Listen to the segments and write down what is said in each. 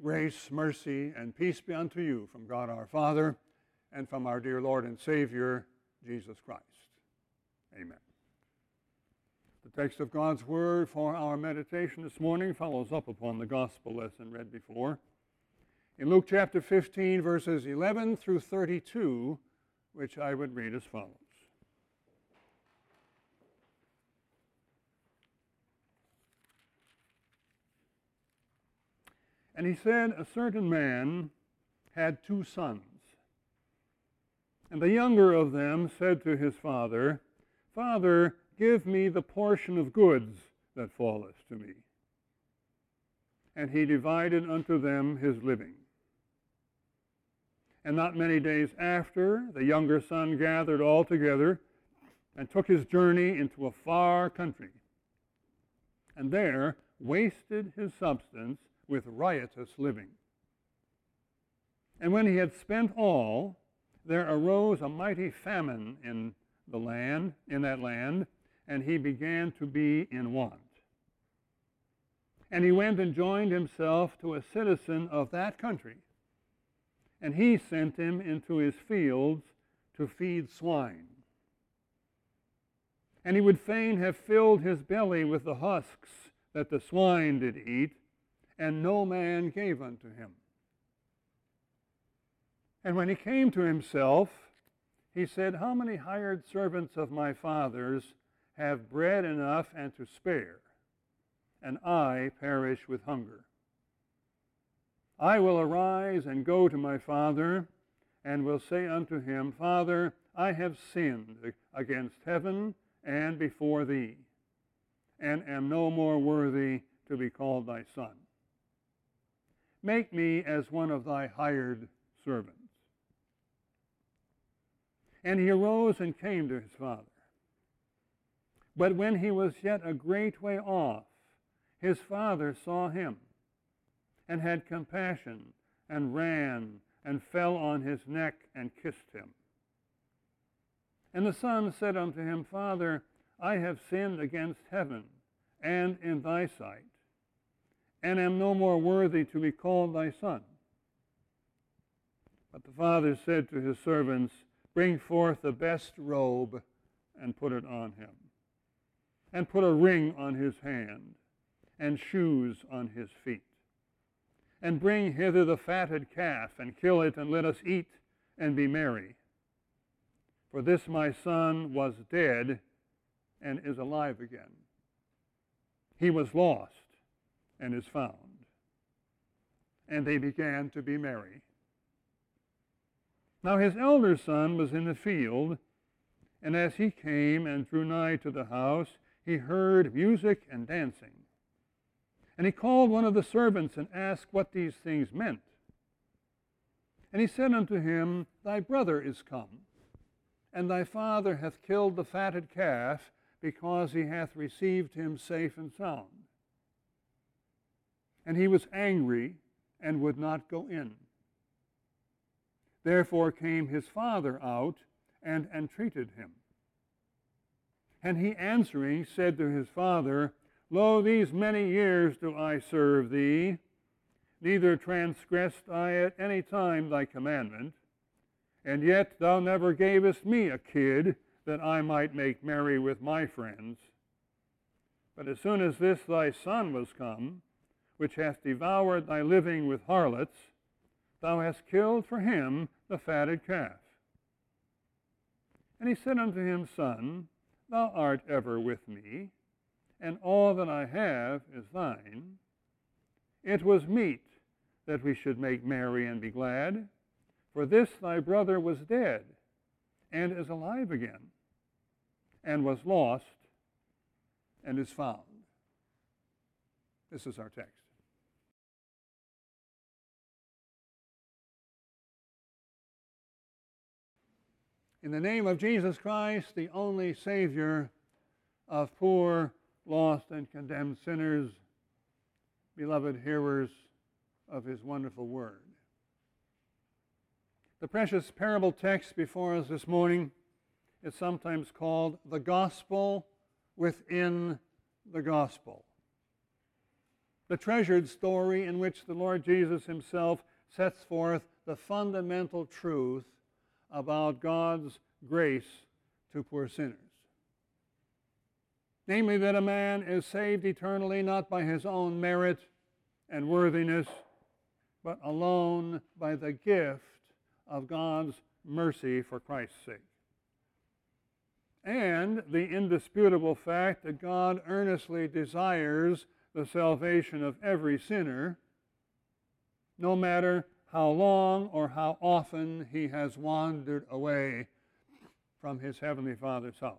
Grace, mercy, and peace be unto you from God our Father and from our dear Lord and Savior, Jesus Christ. Amen. The text of God's Word for our meditation this morning follows up upon the gospel lesson read before. In Luke chapter 15, verses 11 through 32, which I would read as follows. And he said, a certain man had 2 sons. And the younger of them said to his father, Father, give me the portion of goods that falleth to me. And he divided unto them his living. And not many days after, the younger son gathered all together and took his journey into a far country, and there wasted his substance with riotous living. And when he had spent all, there arose a mighty famine in that land, and he began to be in want. And he went and joined himself to a citizen of that country, and he sent him into his fields to feed swine. And he would fain have filled his belly with the husks that the swine did eat, and no man gave unto him. And when he came to himself, he said, How many hired servants of my father's have bread enough and to spare, and I perish with hunger? I will arise and go to my father, and will say unto him, Father, I have sinned against heaven and before thee, and am no more worthy to be called thy son. Make me as one of thy hired servants. And he arose and came to his father. But when he was yet a great way off, his father saw him, and had compassion, and ran, and fell on his neck, and kissed him. And the son said unto him, Father, I have sinned against heaven, and in thy sight, and am no more worthy to be called thy son. But the father said to his servants, Bring forth the best robe, and put it on him, and put a ring on his hand, and shoes on his feet. And bring hither the fatted calf, and kill it, and let us eat, and be merry. For this my son was dead, and is alive again. He was lost, and is found. And they began to be merry. Now his elder son was in the field, and as he came and drew nigh to the house, he heard music and dancing. And he called one of the servants and asked what these things meant. And he said unto him, Thy brother is come, and thy father hath killed the fatted calf, because he hath received him safe and sound. And he was angry, and would not go in. Therefore came his father out, and entreated him. And he answering said to his father, Lo, these many years do I serve thee, neither transgressed I at any time thy commandment, and yet thou never gavest me a kid, that I might make merry with my friends. But as soon as this thy son was come, which hath devoured thy living with harlots, thou hast killed for him the fatted calf. And he said unto him, Son, thou art ever with me, and all that I have is thine. It was meet that we should make merry and be glad, for this thy brother was dead, and is alive again, and was lost, and is found. This is our text. In the name of Jesus Christ, the only Savior of poor, lost, and condemned sinners, beloved hearers of his wonderful word. The precious parable text before us this morning is sometimes called the gospel within the gospel. the treasured story in which the Lord Jesus himself sets forth the fundamental truth about God's grace to poor sinners. Namely, that a man is saved eternally not by his own merit and worthiness, but alone by the gift of God's mercy for Christ's sake. And the indisputable fact that God earnestly desires the salvation of every sinner, no matter how long or how often he has wandered away from his Heavenly Father's house.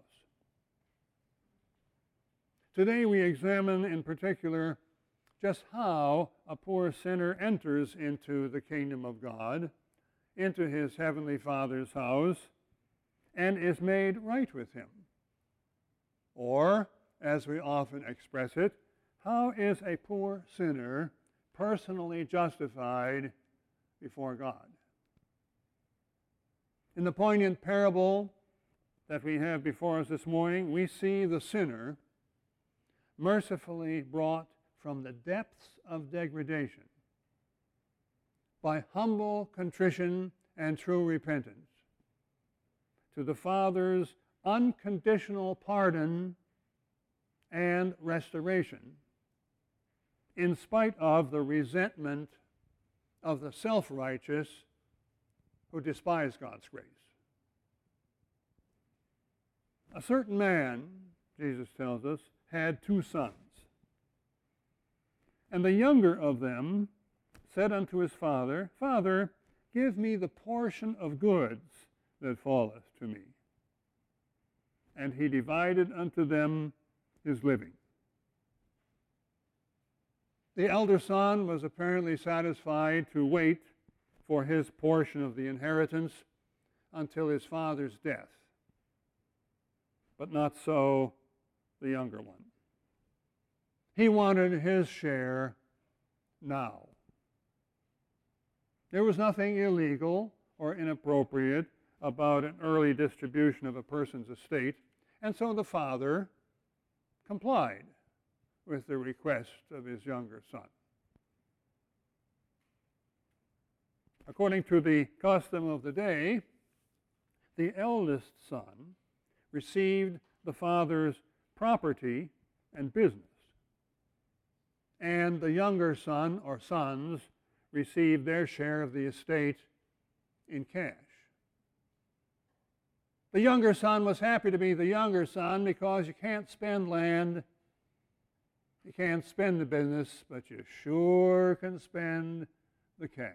Today we examine in particular just how a poor sinner enters into the kingdom of God, into his Heavenly Father's house, and is made right with him. Or, as we often express it, how is a poor sinner personally justified before God? In the poignant parable that we have before us this morning, we see the sinner mercifully brought from the depths of degradation by humble contrition and true repentance to the Father's unconditional pardon and restoration, in spite of the resentment of the self-righteous who despise God's grace. A certain man, Jesus tells us, had 2 sons. And the younger of them said unto his father, Father, give me the portion of goods that falleth to me. And he divided unto them his living. The elder son was apparently satisfied to wait for his portion of the inheritance until his father's death. But not so the younger one. He wanted his share now. There was nothing illegal or inappropriate about an early distribution of a person's estate, and so the father complied with the request of his younger son. According to the custom of the day, the eldest son received the father's property and business, and the younger son or sons received their share of the estate in cash. The younger son was happy to be the younger son because you can't spend land, you can't spend the business, but you sure can spend the cash.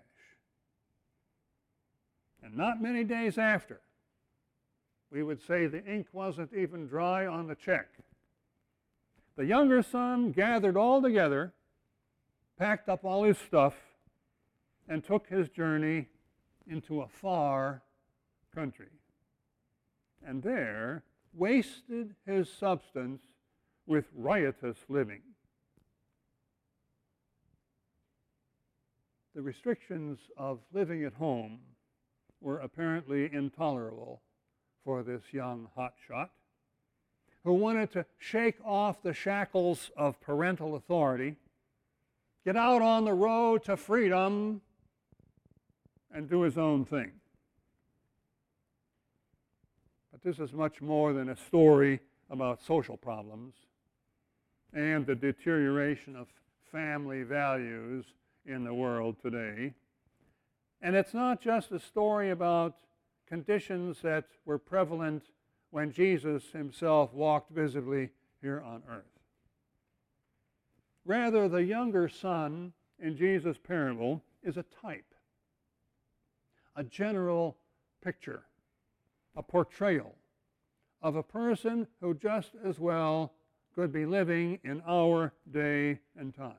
And not many days after, we would say the ink wasn't even dry on the check. The younger son gathered all together, packed up all his stuff, and took his journey into a far country. And there wasted his substance with riotous living. The restrictions of living at home were apparently intolerable for this young hotshot, who wanted to shake off the shackles of parental authority, get out on the road to freedom, and do his own thing. But this is much more than a story about social problems and the deterioration of family values in the world today. And it's not just a story about conditions that were prevalent when Jesus himself walked visibly here on earth. Rather, the younger son in Jesus' parable is a type, a general picture, a portrayal of a person who just as well could be living in our day and time.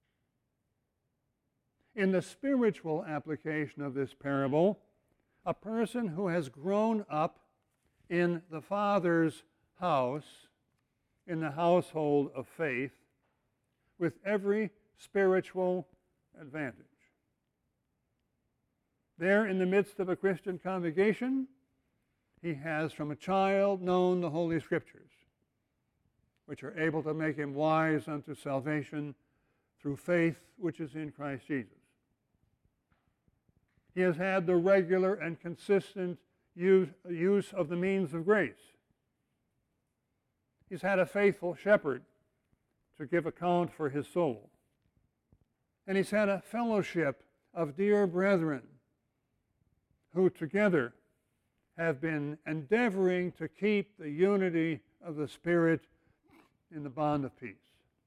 In the spiritual application of this parable, a person who has grown up in the Father's house, in the household of faith, with every spiritual advantage. There in the midst of a Christian congregation, he has from a child known the Holy Scriptures, which are able to make him wise unto salvation through faith which is in Christ Jesus. He has had the regular and consistent use of the means of grace. He's had a faithful shepherd to give account for his soul. And he's had a fellowship of dear brethren who together have been endeavoring to keep the unity of the Spirit in the bond of peace.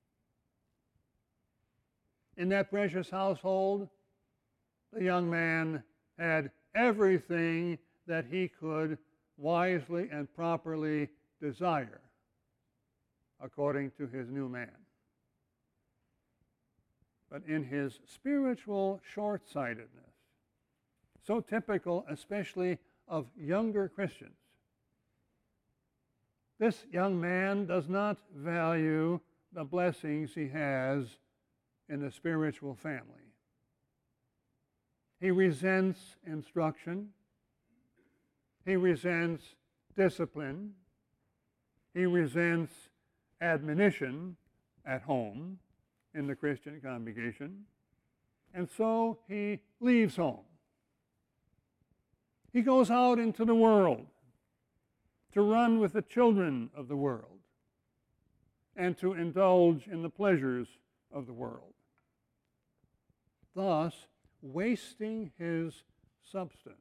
In that precious household, the young man had everything that he could wisely and properly desire according to his new man. But in his spiritual short-sightedness, so typical especially of younger Christians, this young man does not value the blessings he has in the spiritual family. He resents instruction. He resents discipline. He resents admonition at home in the Christian congregation. And so he leaves home. He goes out into the world to run with the children of the world and to indulge in the pleasures of the world, thus wasting his substance,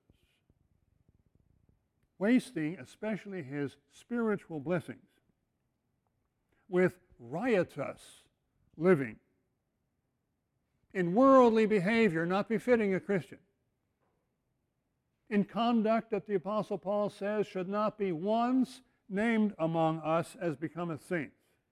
wasting especially his spiritual blessings with riotous living, in worldly behavior not befitting a Christian, in conduct that the Apostle Paul says should not be once named among us as becometh saints.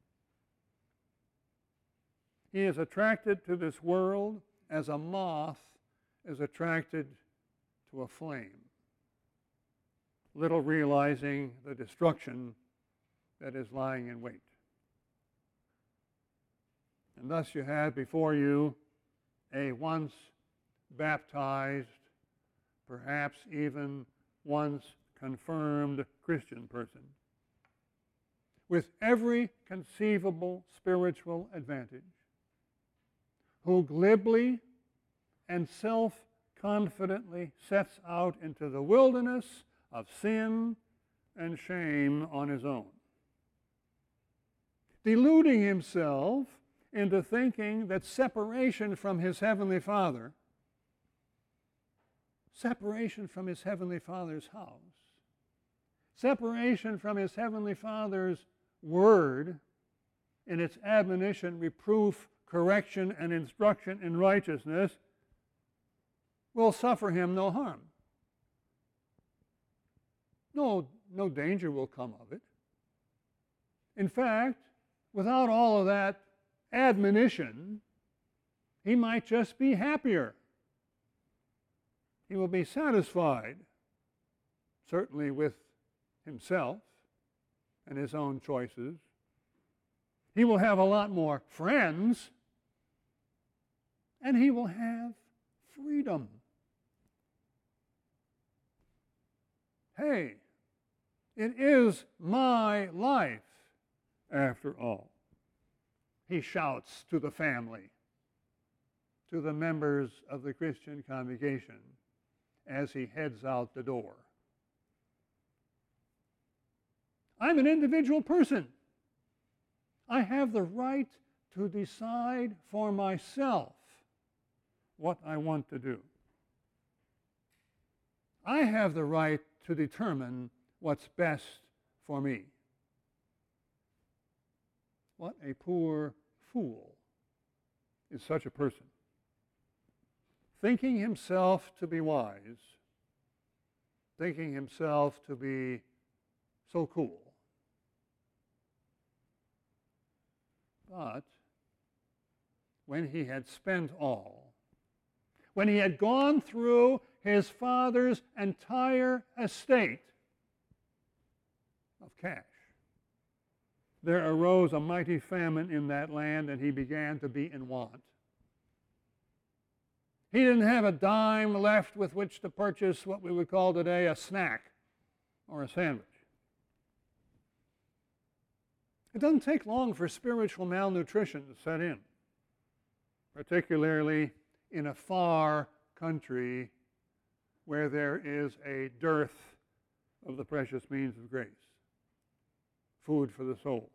He is attracted to this world as a moth is attracted to a flame, little realizing the destruction that is lying in wait. And thus you have before you a once baptized, perhaps even once confirmed Christian person, with every conceivable spiritual advantage, who glibly and self-confidently sets out into the wilderness of sin and shame on his own, deluding himself into thinking that separation from his Heavenly Father, separation from his Heavenly Father's house, separation from his Heavenly Father's word in its admonition, reproof, correction, and instruction in righteousness will suffer him no harm. No danger will come of it. In fact, without all of that admonition, he might just be happier. He will be satisfied, certainly with himself and his own choices. He will have a lot more friends, and he will have freedom. Hey, it is my life, after all, he shouts to the family, to the members of the Christian congregation as he heads out the door. I'm an individual person. I have the right to decide for myself what I want to do. I have the right to determine what's best for me. What a poor fool is such a person, thinking himself to be wise, thinking himself to be so cool. But when he had spent all, when he had gone through his father's entire estate of cash, there arose a mighty famine in that land, and he began to be in want. He didn't have a dime left with which to purchase what we would call today a snack or a sandwich. It doesn't take long for spiritual malnutrition to set in. particularly in a far country where there is a dearth of the precious means of grace, food for the soul.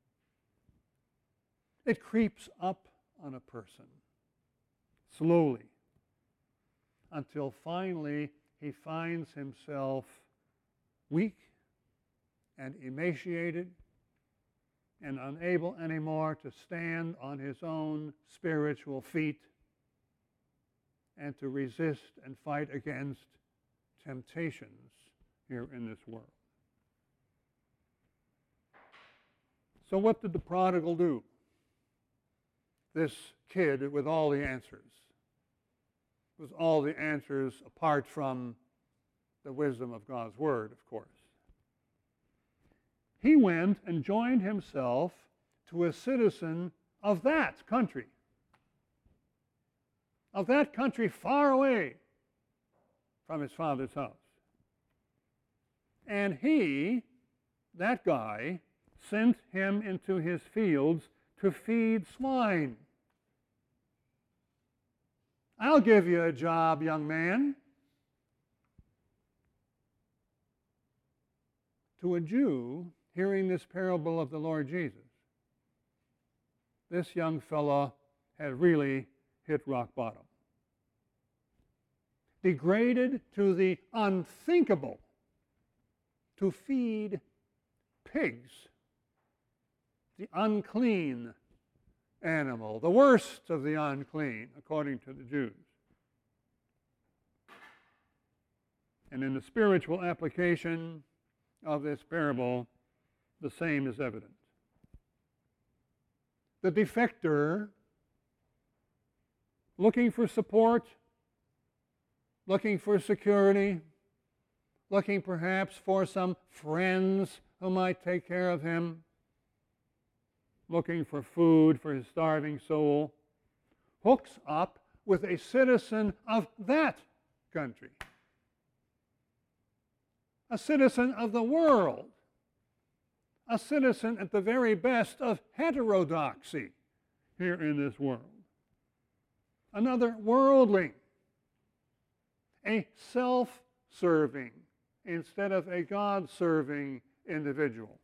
It creeps up on a person slowly until finally he finds himself weak and emaciated and unable anymore to stand on his own spiritual feet and to resist and fight against temptations here in this world. So what did the prodigal do? This kid with all the answers, with all the answers apart from the wisdom of God's Word, of course. He went and joined himself to a citizen of that country far away from his father's house. And he, that guy, sent him into his fields to feed swine. I'll give you a job, young man. To a Jew, hearing this parable of the Lord Jesus, this young fellow had really hit rock bottom. Degraded to the unthinkable to feed pigs, the unclean animal, the worst of the unclean, according to the Jews. And in the spiritual application of this parable, the same is evident. The defector, looking for support, looking for security, looking perhaps for some friends who might take care of him, looking for food for his starving soul, hooks up with a citizen of that country, a citizen of the world, a citizen at the very best of heterodoxy here in this world, another worldling, a self-serving instead of a God-serving individual,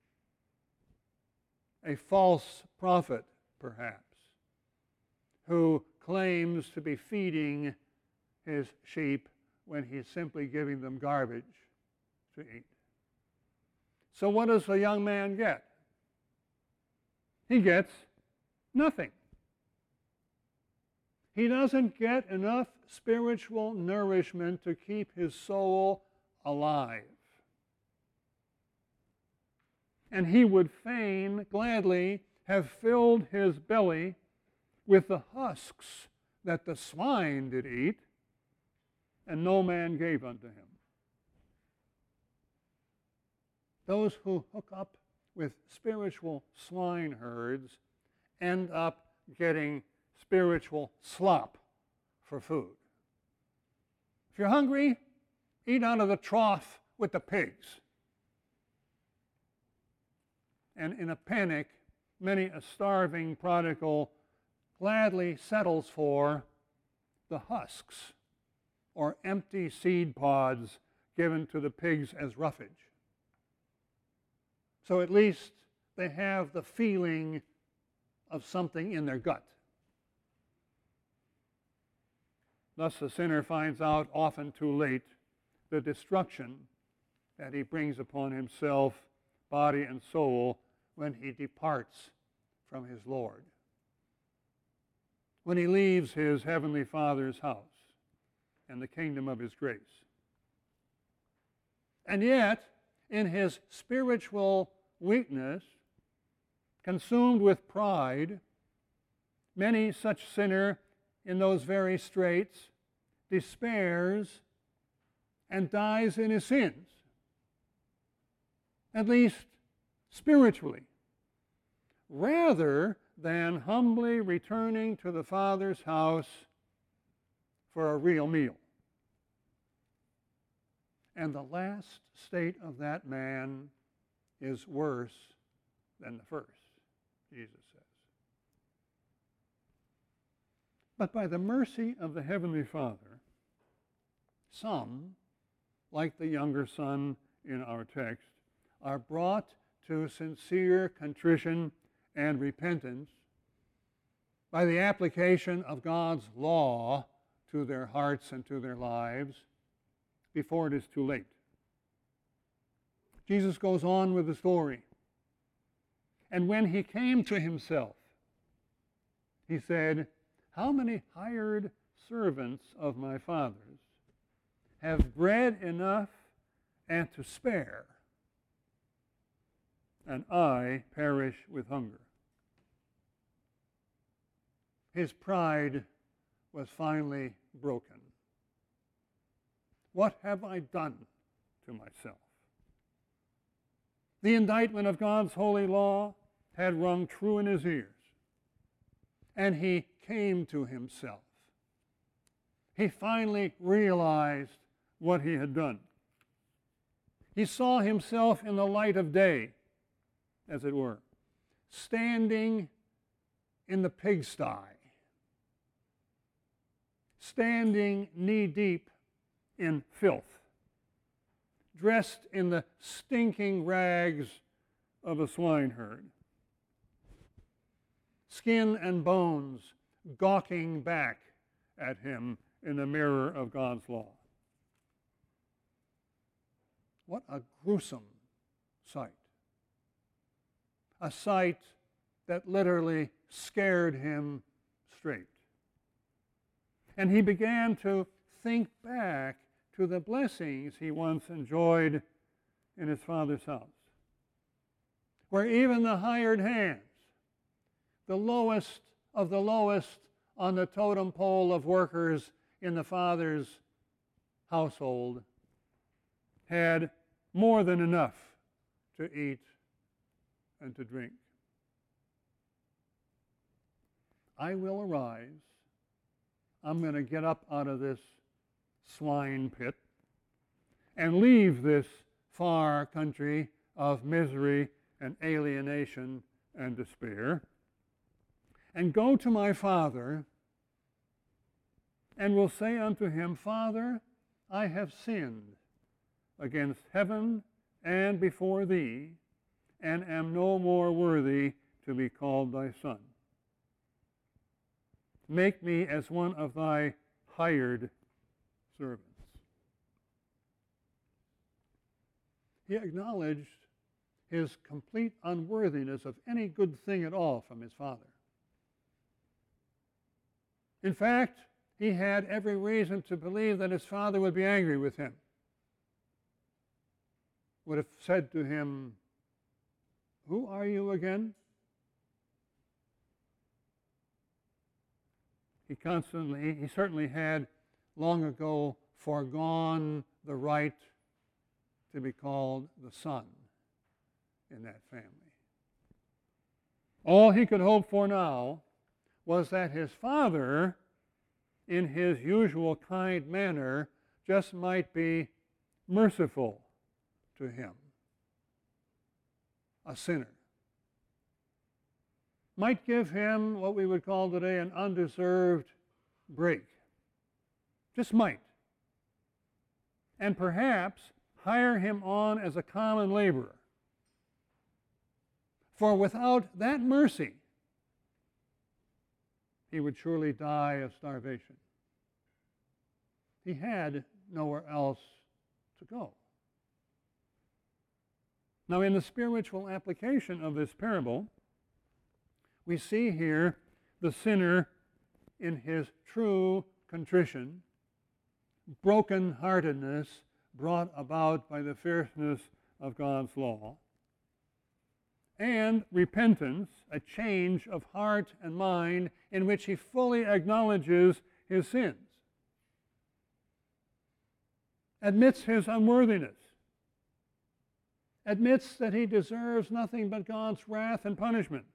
a false prophet, perhaps, who claims to be feeding his sheep when he's simply giving them garbage to eat. So what does the young man get? He gets nothing. He doesn't get enough spiritual nourishment to keep his soul alive. And he would fain, gladly, have filled his belly with the husks that the swine did eat, and no man gave unto him. Those who hook up with spiritual swine herds end up getting spiritual slop for food. If you're hungry, eat out of the trough with the pigs. And in a panic, many a starving prodigal gladly settles for the husks or empty seed pods given to the pigs as roughage. So at least they have the feeling of something in their gut. Thus the sinner finds out often too late the destruction that he brings upon himself, body and soul, when he departs from his Lord, when he leaves his heavenly Father's house and the kingdom of his grace. And yet, in his spiritual weakness, consumed with pride, many such sinner in those very straits despairs and dies in his sins, at least spiritually, rather than humbly returning to the Father's house for a real meal. And the last state of that man is worse than the first, Jesus says. But by the mercy of the Heavenly Father, some, like the younger son in our text, are brought to sincere contrition and repentance by the application of God's law to their hearts and to their lives before it is too late. Jesus goes on with the story. And when he came to himself, he said, "How many hired servants of my father's have bread enough and to spare, and I perish with hunger?" His pride was finally broken. What have I done to myself? The indictment of God's holy law had rung true in his ears, and he came to himself. He finally realized what he had done. He saw himself in the light of day, as it were, standing in the pigsty, standing knee-deep in filth, dressed in the stinking rags of a swineherd, skin and bones gawking back at him in the mirror of God's law. What a gruesome sight. A sight that literally scared him straight. And he began to think back to the blessings he once enjoyed in his father's house, where even the hired hands, the lowest of the lowest on the totem pole of workers in the father's household, had more than enough to eat and to drink. I will arise. I'm going to get up out of this swine pit and leave this far country of misery and alienation and despair, and go to my father, and will say unto him, Father, I have sinned against heaven and before thee, and am no more worthy to be called thy son. Make me as one of thy hired servants. He acknowledged his complete unworthiness of any good thing at all from his father. In fact, he had every reason to believe that his father would be angry with him, would have said to him, Who are you again? He certainly had long ago foregone the right to be called the son in that family. All he could hope for now was that his father, in his usual kind manner, just might be merciful to him, a sinner. Might give him what we would call today an undeserved break. Just might. And perhaps hire him on as a common laborer. For without that mercy, he would surely die of starvation. He had nowhere else to go. Now, in the spiritual application of this parable, we see here the sinner in his true contrition, brokenheartedness brought about by the fierceness of God's law, and repentance, a change of heart and mind in which he fully acknowledges his sins, admits his unworthiness, admits that he deserves nothing but God's wrath and punishment,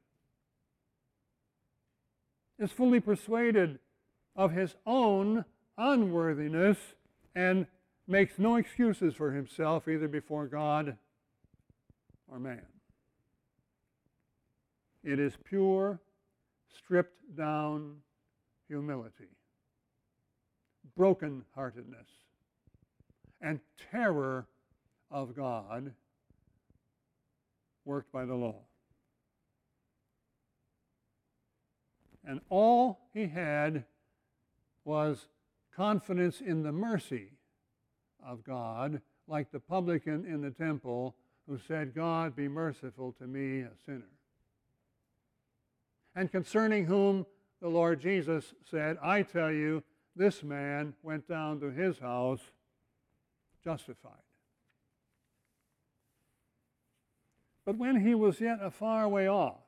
is fully persuaded of his own unworthiness, and makes no excuses for himself either before God or man. It is pure, stripped down humility, brokenheartedness, and terror of God worked by the law. And all he had was confidence in the mercy of God, like the publican in the temple who said, God, be merciful to me, a sinner. And concerning whom the Lord Jesus said, I tell you, this man went down to his house justified. But when he was yet a far way off,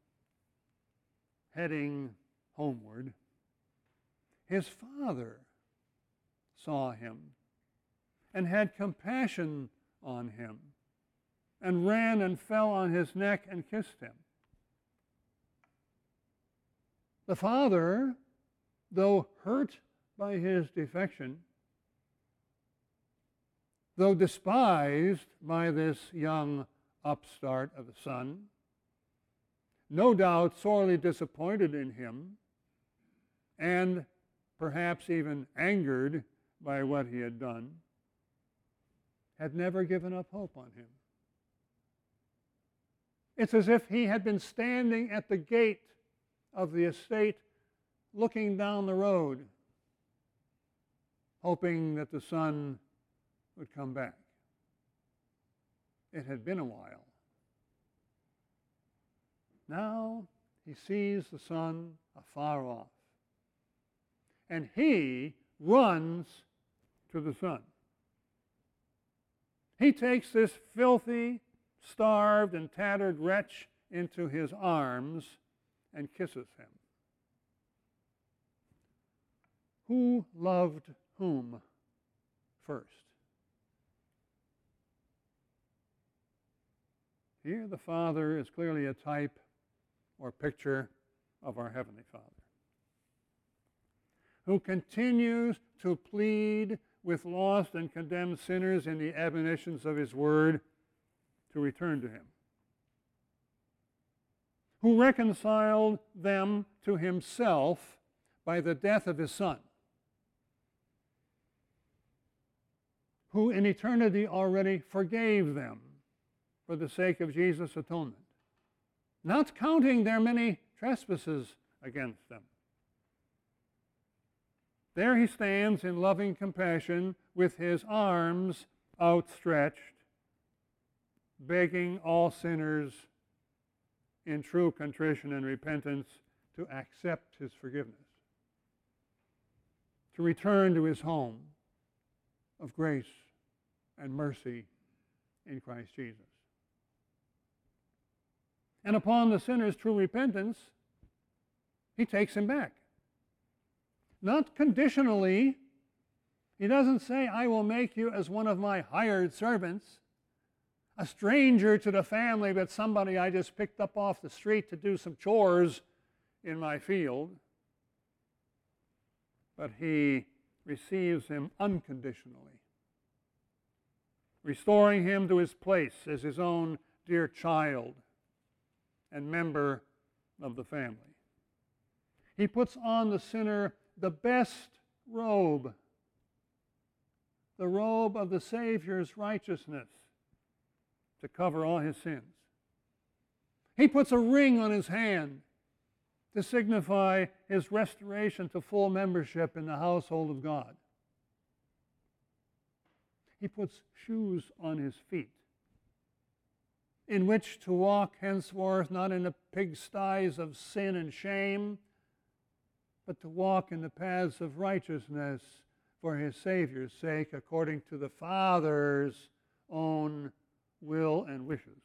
heading homeward, his father saw him and had compassion on him and ran and fell on his neck and kissed him. The father, though hurt by his defection, though despised by this young upstart of a son, no doubt sorely disappointed in him, and perhaps even angered by what he had done, had never given up hope on him. It's as if he had been standing at the gate of the estate looking down the road, hoping that the son would come back. It had been a while. Now he sees the son afar off, and he runs to the son. He takes this filthy, starved, and tattered wretch into his arms and kisses him. Who loved whom first? Here the Father is clearly a type or picture of our Heavenly Father, who continues to plead with lost and condemned sinners in the admonitions of His Word to return to Him, who reconciled them to Himself by the death of His Son, who in eternity already forgave them for the sake of Jesus' atonement, not counting their many trespasses against them. There He stands in loving compassion with His arms outstretched, begging all sinners in true contrition and repentance to accept His forgiveness, to return to His home of grace and mercy in Christ Jesus. And upon the sinner's true repentance, He takes him back. Not conditionally. He doesn't say, I will make you as one of my hired servants, a stranger to the family, but somebody I just picked up off the street to do some chores in my field. But He receives him unconditionally, restoring him to his place as his own dear child and member of the family. He puts on the sinner the best robe, the robe of the Savior's righteousness, to cover all his sins. He puts a ring on his hand to signify his restoration to full membership in the household of God. He puts shoes on his feet, in which to walk henceforth not in the pigsties of sin and shame, but to walk in the paths of righteousness for His Savior's sake, according to the Father's own will and wishes.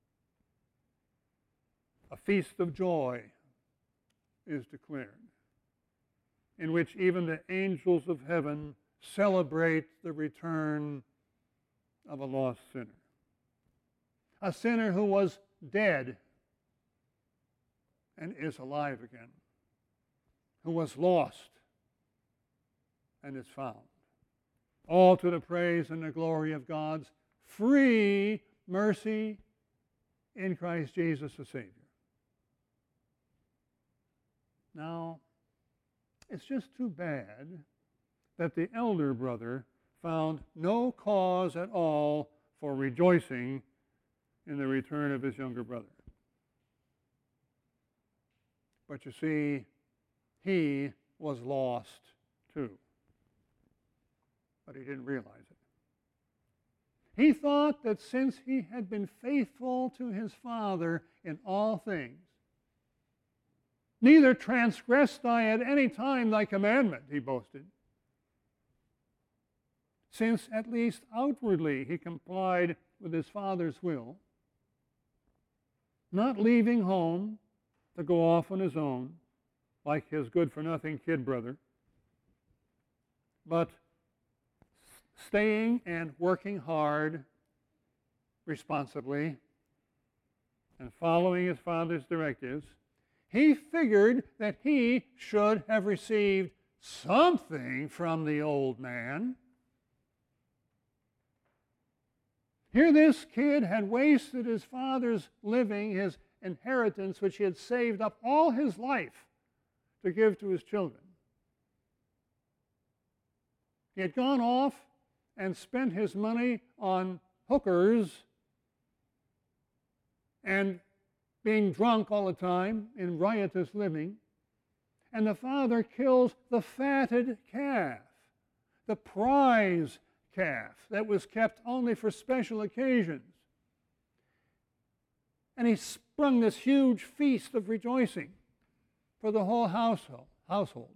A feast of joy is declared, in which even the angels of heaven celebrate the return of a lost sinner. A sinner who was dead and is alive again, who was lost and is found. All to the praise and the glory of God's free mercy in Christ Jesus the Savior. Now, It's just too bad that the elder brother found no cause at all for rejoicing in the return of his younger brother. But you see, he was lost too. But he didn't realize it. He thought that since he had been faithful to his father in all things, neither transgressed I at any time thy commandment, he boasted, since at least outwardly he complied with his father's will, not leaving home to go off on his own, like his good-for-nothing kid brother, but staying and working hard, responsibly, and following his father's directives, he figured that he should have received something from the old man. Here this kid had wasted his father's living, his inheritance, which he had saved up all his life to give to his children. He had gone off and spent his money on hookers and being drunk all the time in riotous living. And the father kills the fatted calf, the prize calf that was kept only for special occasions. And he sprung this huge feast of rejoicing for the whole household.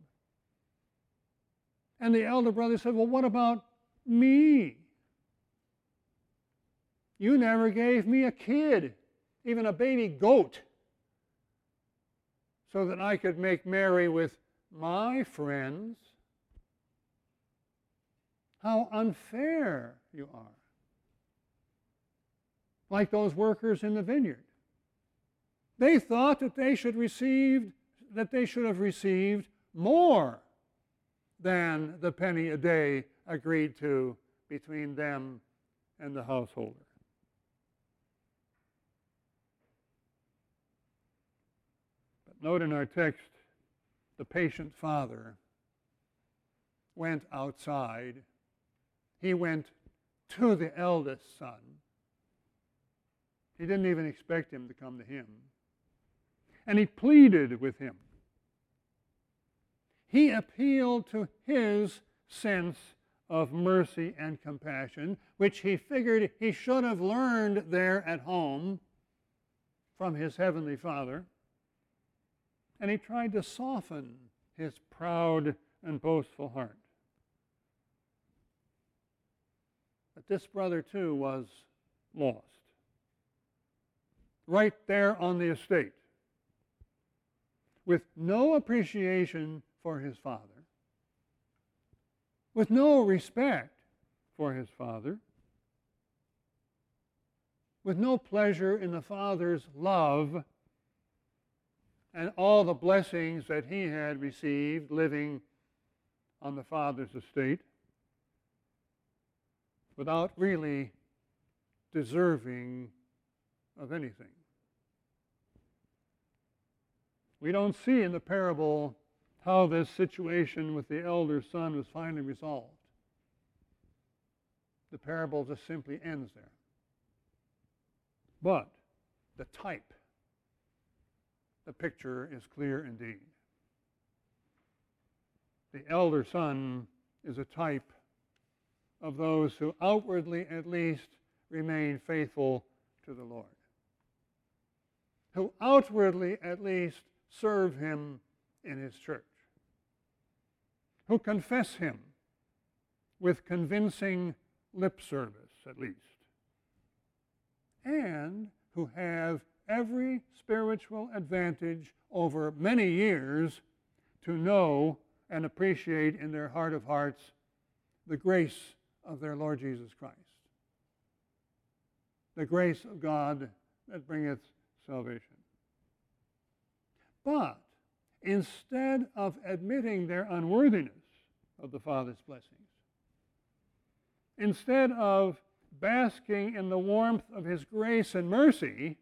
And the elder brother said, well, what about me? You never gave me a kid, even a baby goat, so that I could make merry with my friends. How unfair you are. Like those workers in the vineyard. They thought that they should have received more than the penny a day agreed to between them and the householder. But note in our text, the patient father went outside. He went to the eldest son. He didn't even expect him to come to him. And he pleaded with him. He appealed to his sense of mercy and compassion, which he figured he should have learned there at home from his heavenly Father. And he tried to soften his proud and boastful heart. But this brother, too, was lost. Right there on the estate, with no appreciation for his father, with no respect for his father, with no pleasure in the father's love and all the blessings that he had received living on the father's estate, without really deserving of anything. We don't see in the parable how this situation with the elder son was finally resolved. The parable just simply ends there. But the type, the picture is clear indeed. The elder son is a type of those who outwardly at least remain faithful to the Lord, who outwardly at least serve him in his church, who confess him with convincing lip service at least, and who have every spiritual advantage over many years to know and appreciate in their heart of hearts the grace of their Lord Jesus Christ, the grace of God that bringeth salvation. But instead of admitting their unworthiness of the Father's blessings, instead of basking in the warmth of his grace and mercy,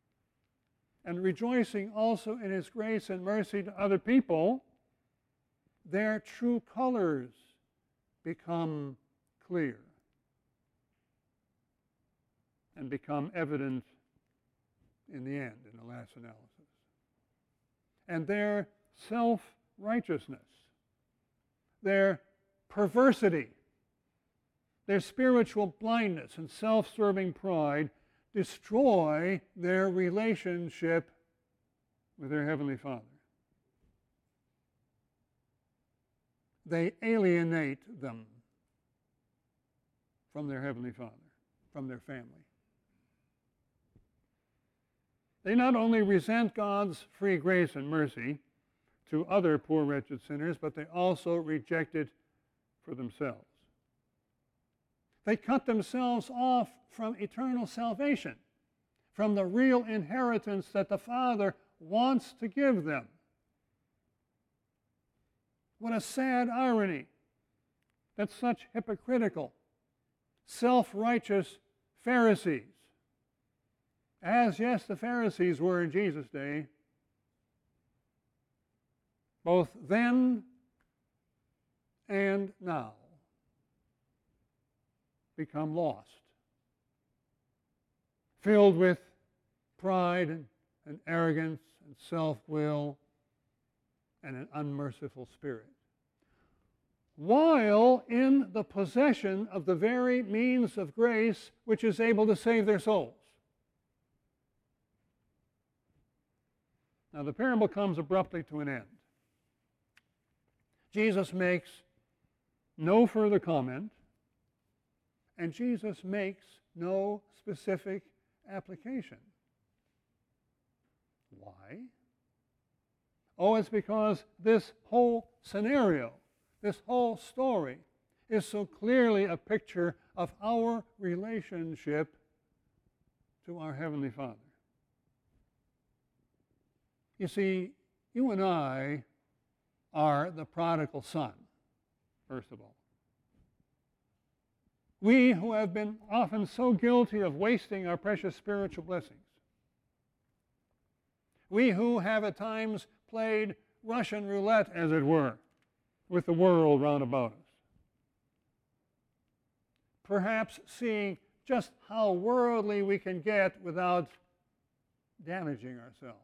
and rejoicing also in his grace and mercy to other people, their true colors become clear and become evident in the end, in the last analysis. And their self-righteousness, their perversity, their spiritual blindness and self-serving pride destroy their relationship with their Heavenly Father. They alienate them from their Heavenly Father, from their family. They not only resent God's free grace and mercy to other poor, wretched sinners, but they also reject it for themselves. They cut themselves off from eternal salvation, from the real inheritance that the Father wants to give them. What a sad irony that such hypocritical, self-righteous Pharisees, as yes the Pharisees were in Jesus' day, both then and now, become lost, filled with pride and arrogance and self-will and an unmerciful spirit, while in the possession of the very means of grace which is able to save their souls. Now the parable comes abruptly to an end. Jesus makes no further comment, and Jesus makes no specific application. Why? Oh, it's because this whole scenario, this whole story, is so clearly a picture of our relationship to our Heavenly Father. You see, you and I are the prodigal son, first of all. We who have been often so guilty of wasting our precious spiritual blessings. We who have at times played Russian roulette, as it were, with the world round about us. Perhaps seeing just how worldly we can get without damaging ourselves.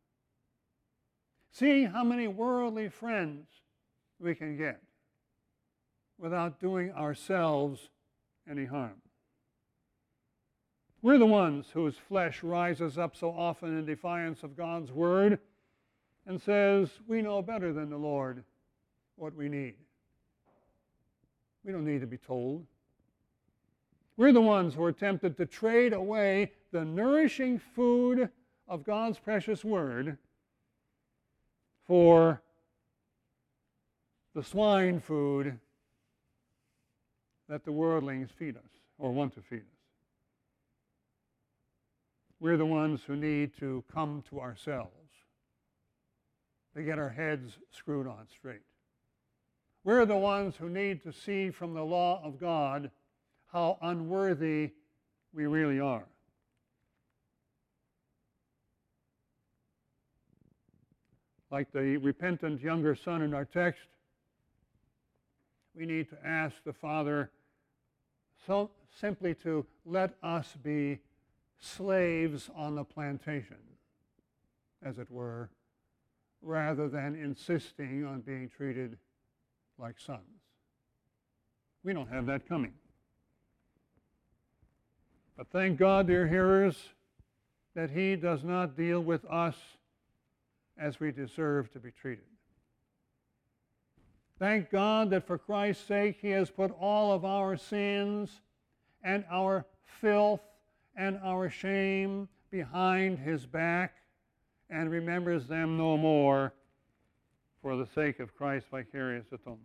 Seeing how many worldly friends we can get without doing ourselves any harm. We're the ones whose flesh rises up so often in defiance of God's word and says, we know better than the Lord what we need. We don't need to be told. We're the ones who are tempted to trade away the nourishing food of God's precious word for the swine food that the worldlings feed us or want to feed us. We're the ones who need to come to ourselves to get our heads screwed on straight. We're the ones who need to see from the law of God how unworthy we really are. Like the repentant younger son in our text, we need to ask the Father so simply to let us be slaves on the plantation, as it were, rather than insisting on being treated like sons. We don't have that coming. But thank God, dear hearers, that He does not deal with us as we deserve to be treated. Thank God that for Christ's sake He has put all of our sins and our filth and our shame behind His back and remembers them no more for the sake of Christ's vicarious atonement.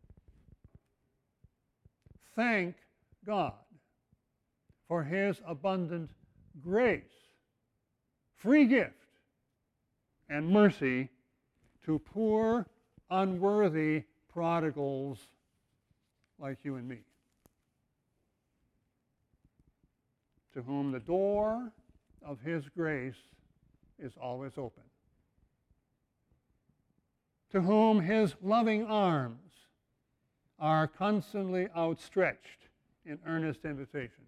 Thank God for His abundant grace, free gift, and mercy to poor, unworthy prodigals like you and me, to whom the door of His grace is always open. to whom his loving arms are constantly outstretched in earnest invitation.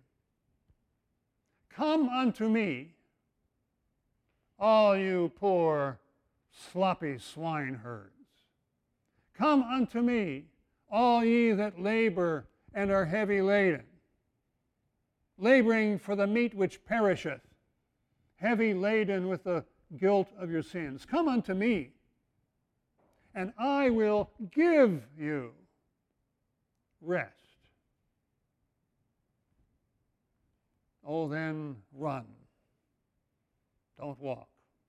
Come unto me, all you poor, sloppy swineherds. Come unto me, all ye that labor and are heavy laden, laboring for the meat which perisheth, heavy laden with the guilt of your sins. Come unto me, and I will give you rest. Oh, then run. Don't walk.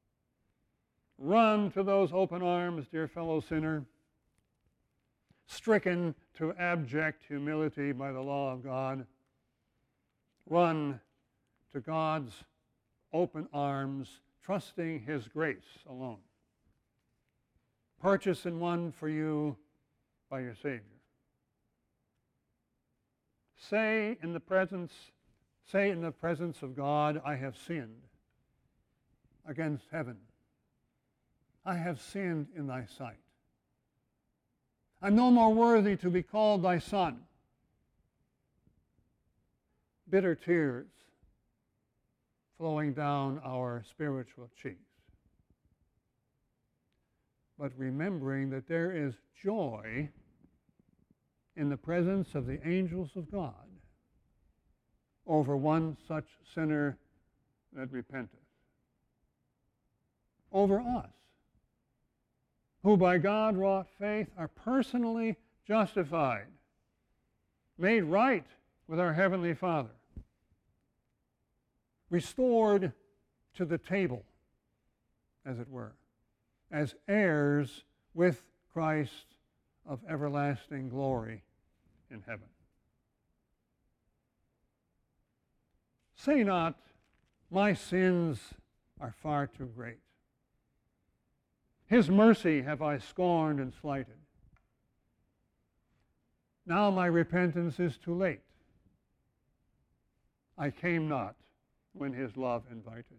Run to those open arms, dear fellow sinner, stricken to abject humility by the law of God. Run to God's open arms, trusting his grace alone, purchased and won for you by your Savior. Say in the presence of God, I have sinned against heaven. I have sinned in thy sight. I'm no more worthy to be called thy son. Bitter tears flowing down our spiritual cheeks. But remembering that there is joy in the presence of the angels of God over one such sinner that repenteth. Over us, who by God-wrought faith are personally justified, made right with our Heavenly Father, restored to the table, as it were, as heirs with Christ of everlasting glory in heaven. Say not, my sins are far too great. His mercy have I scorned and slighted. Now my repentance is too late. I came not when his love invited.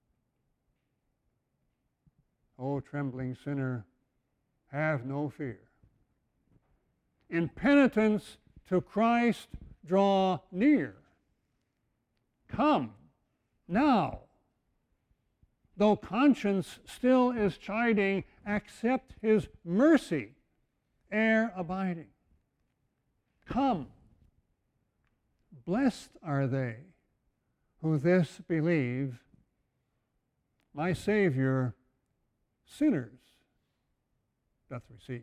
O trembling sinner, have no fear. In penitence to Christ draw near. Come now. Though conscience still is chiding, accept his mercy ere abiding. Come. Blessed are they who this believe, my Savior sinners doth receive.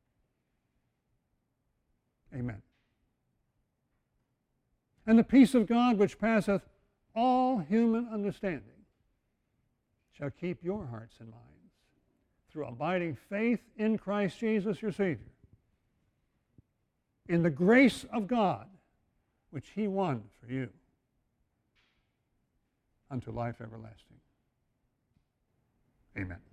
Amen. And the peace of God, which passeth all human understanding, shall keep your hearts and minds through abiding faith in Christ Jesus your Savior, in the grace of God which he won for you unto life everlasting. Amen.